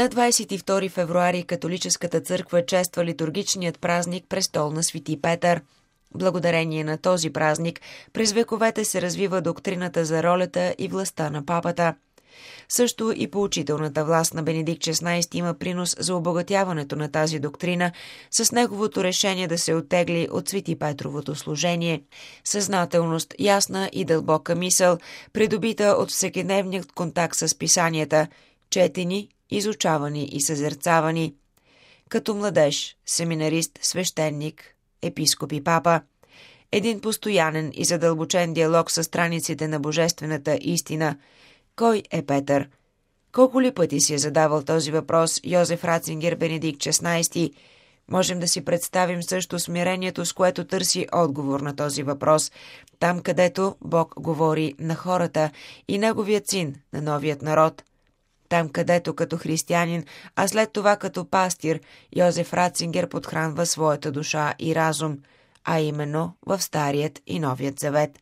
На 22 февруари католическата църква чества литургичният празник Престол на Свети Петър. Благодарение на този празник през вековете се развива доктрината за ролята и властта на папата. Също и поучителната власт на Бенедикт XVI има принос за обогатяването на тази доктрина с неговото решение да се оттегли от Свети Петровото служение. Съзнателност, ясна и дълбока мисъл, придобита от всекидневният контакт с писанията, четени, изучавани и съзерцавани. Като младеж, семинарист, свещеник, епископ и папа. Един постоянен и задълбочен диалог с страниците на божествената истина. Кой е Петър? Колко ли пъти си е задавал този въпрос Йозеф Ратцингер Бенедикт XVI? Можем да си представим също смирението, с което търси отговор на този въпрос, там където Бог говори на хората и неговият син на новият народ. Там където като християнин, а след това като пастир, Йозеф Ратцингер подхранва своята душа и разум, а именно в Старият и Новият завет.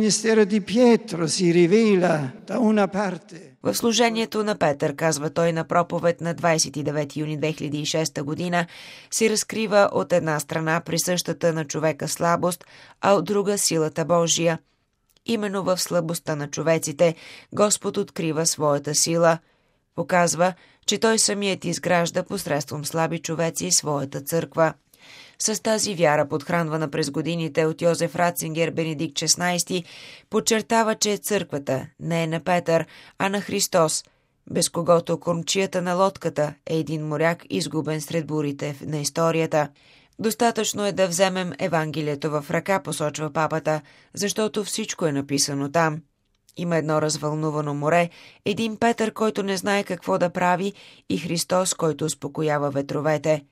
В служението на Петър, казва той на проповед на 29 юни 2006 година, си разкрива от една страна присъщата на човека слабост, а от друга силата Божия. Именно в слабостта на човеците Господ открива своята сила. Показва, че той самият изгражда посредством слаби човеци своята църква. С тази вяра, подхранвана през годините от Йозеф Ратцингер Бенедикт XVI, подчертава, че църквата не е на Петър, а на Христос, без когото кормчията на лодката е един моряк, изгубен сред бурите на историята. Достатъчно е да вземем Евангелието в ръка, посочва папата, защото всичко е написано там. Има едно развълнувано море, един Петър, който не знае какво да прави, и Христос, който успокоява ветровете.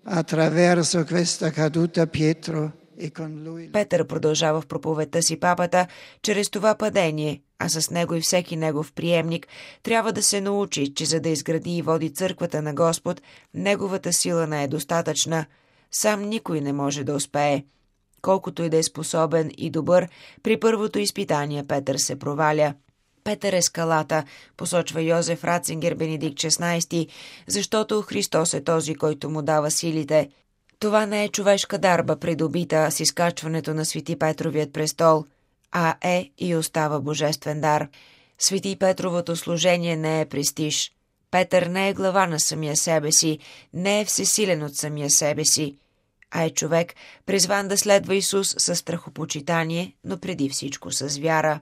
Петър, продължава в проповедта си папата, чрез това падение, а с него и всеки негов приемник, трябва да се научи, че за да изгради и води църквата на Господ, неговата сила не е достатъчна. Сам никой не може да успее. Колкото и да е способен и добър, при първото изпитание Петър се проваля. Петър е скалата, посочва Йозеф Ратцингер Бенедикт XVI, защото Христос е този, който му дава силите. Това не е човешка дарба, придобита с изкачването на Свети Петровият престол, а е и остава божествен дар. Свети Петровото служение не е престиж. Петър не е глава на самия себе си, не е всесилен от самия себе си, а е човек, призван да следва Исус със страхопочитание, но преди всичко с вяра.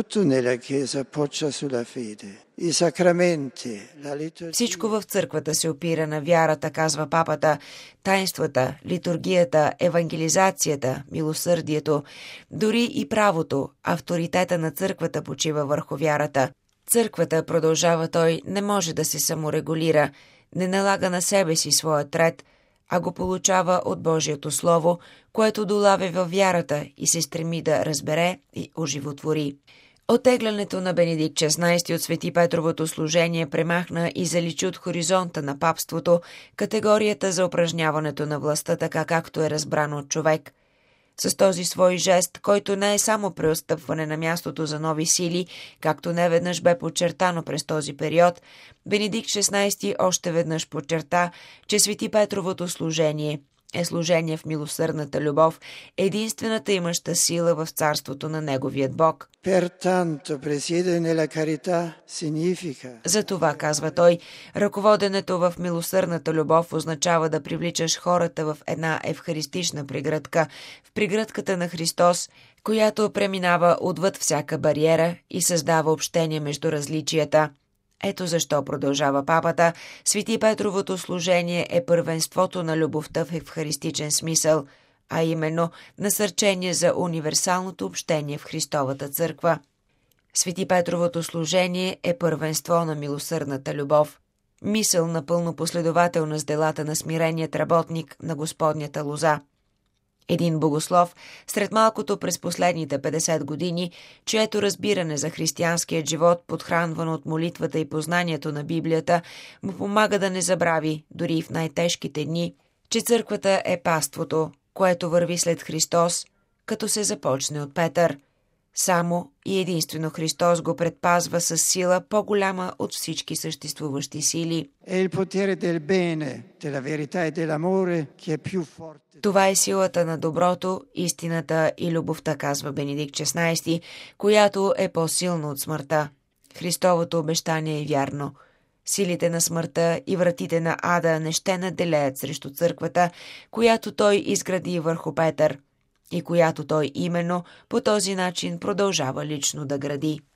Всичко в църквата се опира на вярата, казва папата. Таинствата, литургията, евангелизацията, милосърдието, дори и правото, авторитета на църквата почива върху вярата. Църквата, продължава той, не може да се саморегулира, не налага на себе си своят ред, а го получава от Божието Слово, което долавя във вярата и се стреми да разбере и оживотвори. Оттеглянето на Бенедикт XVI от Свети Петровото служение премахна и заличи от хоризонта на папството категорията за упражняването на властта, така както е разбрано от човек. С този свой жест, който не е само преотстъпване на мястото за нови сили, както неведнъж бе подчертано през този период, Бенедикт XVI още веднъж подчерта, че Свети Петровото служение е служение в милосърдната любов, единствената имаща сила в царството на неговият Бог. Затова, казва той, ръководенето в милосърдната любов означава да привличаш хората в една евхаристична прегръдка, в прегръдката на Христос, която преминава отвъд всяка бариера и създава общение между различията. Ето защо, продължава папата, Свети Петровото служение е първенството на любовта в евхаристичен смисъл, а именно насърчение за универсалното общение в Христовата църква. Свети Петровото служение е първенство на милосърдната любов, мисъл напълно последователна с делата на смиреният работник на Господнята лоза. Един богослов, сред малкото през последните 50 години, чието разбиране за християнският живот, подхранвано от молитвата и познанието на Библията, му помага да не забрави, дори и в най-тежките дни, че църквата е паството, което върви след Христос, като се започне от Петър. Само и единствено Христос го предпазва с сила по-голяма от всички съществуващи сили. Това е силата на доброто, истината и любовта, казва Бенедикт XVI, която е по-силна от смъртта. Христовото обещание е вярно. Силите на смъртта и вратите на ада не ще наделеят срещу църквата, която той изгради върху Петър и която той именно по този начин продължава лично да гради.